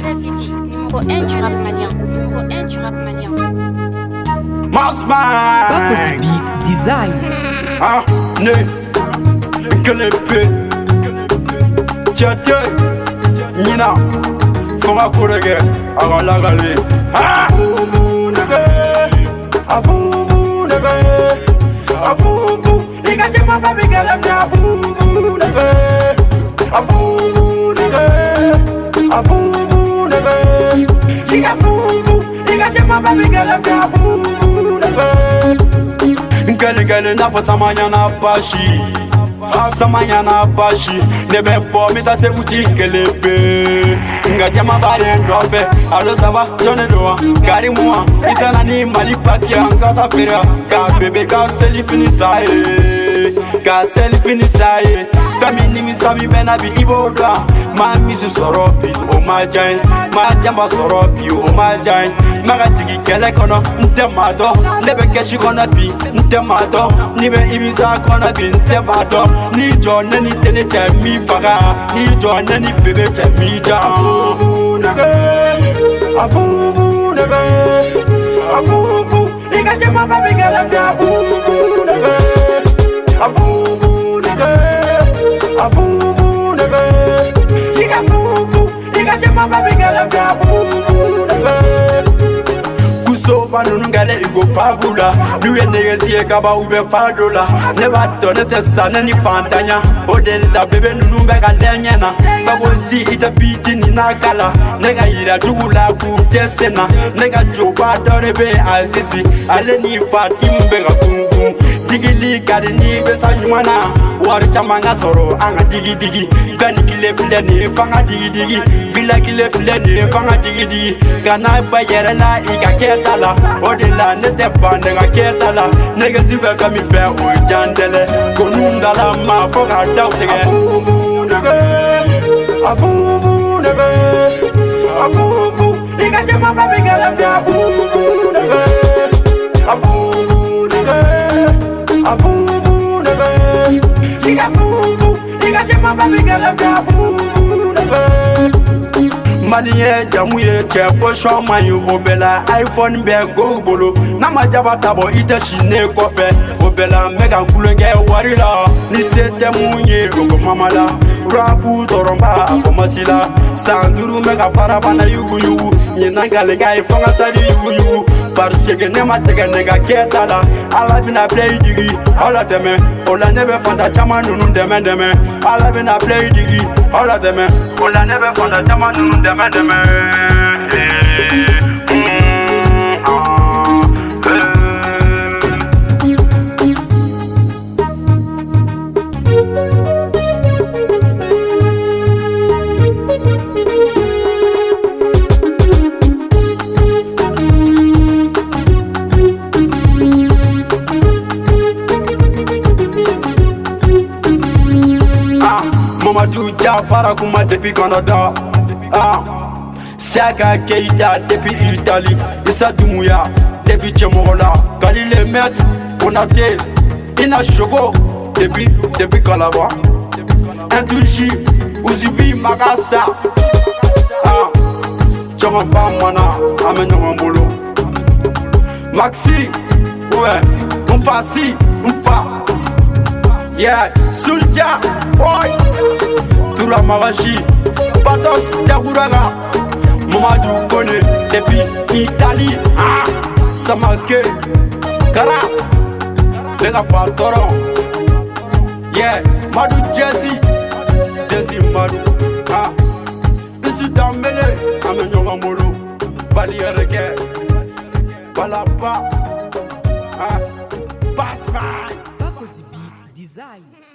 City, numéro 1 du rap malien. Numéro 1 du rap malien. Masman Beat Design. Ah, ne Kelepe Tchate Nina Fonga Korege Agalagale Ah, vous nege Vous nege Vous Igajema babi gala vya vous nege Vous nege Vous nege Iga vous Igajema babi gala vya vous nege Gale na fo samanyana bashi Samanyana bashi Nebe po mita se uchi kelepe Nga jama bare ndofe Alo sava jone doa Gari mua Itana ni mali pakia Nkata feria Ka bebe ka seli finisaye Ka seli finisaye Kamini misabi bena bi iboda Ma misi soropi o majain Ma jamba soropi o majain Maga jigi kele kono Nte mado Nebe keshi kona bi Nte mado Nibe ibiza kona bi Nte mado Ni jo neni tele che mi faga Ni jo neni bebe che mi ja Afufu nege Afufu nege Afufu Iga jema babi gala vya Afufu nege Afufu nege Afufu nege Iga fufu Iga jema babi gala vya Afufu nege Kusoba nunungale igo fabula Nuye negesiye kaba ube fadola Neba tone tesa neni fantanya Odela bebe nunumbeka lenyena Babozi ita biti ninakala Nega ira dugula kutesena Nega joba dorebe azizi Ale ni fatimbega kumfum Digili kade ni besa nyumana Wari chamanga soro anga digi digi Gani kile file ni fanga digi digi Vila kile file ni fanga digi digi Gana bayere la iga ketala Odela nete pa nega ketala Nega zibe fami fe o jandele Konundala ma foka daw tege Afufu nege Afufu nege Afufu Iga jema babi gala vya Afufu nege Afufu nege Afufu nege Iga fufu Iga jema babi gala vya Afufu nege Maliye jamuye che pochon mayu obela iPhone be go bolo na majaba tabo ite shine kofe obela mega kulenge warila ni sete munye ogo mamala rapu toromba afomasila sanduru mega farabana yugu yugu nyina galega ifonga sari yugu yugu parce que ne matega nega ketala ala bina play digi ala deme ola nebe fanda chama nunu deme deme ala bina play digi ala deme ola nebe fanda chama nunu deme deme Mamadou Jafara kuma depuis Canada Saka Keita depuis Italie Issa Doumbouya depuis Tchemogola Galilée Maître Konaté Ina Chogo depuis Calabar Indouji Ouzibi Magassa Tchomamba Mana Amenyongambolo Maxi Ouais Mfasi Mfa Yeah Soulja Boy Toura Marachi Patos Diagouraga Mamadou Kone depuis Italie Samake Kara Lega Patoron Yeah Madou Jesse Madou Isu Dambele Amenyongambolo Bali Ereke Balapa Basman Beat Design.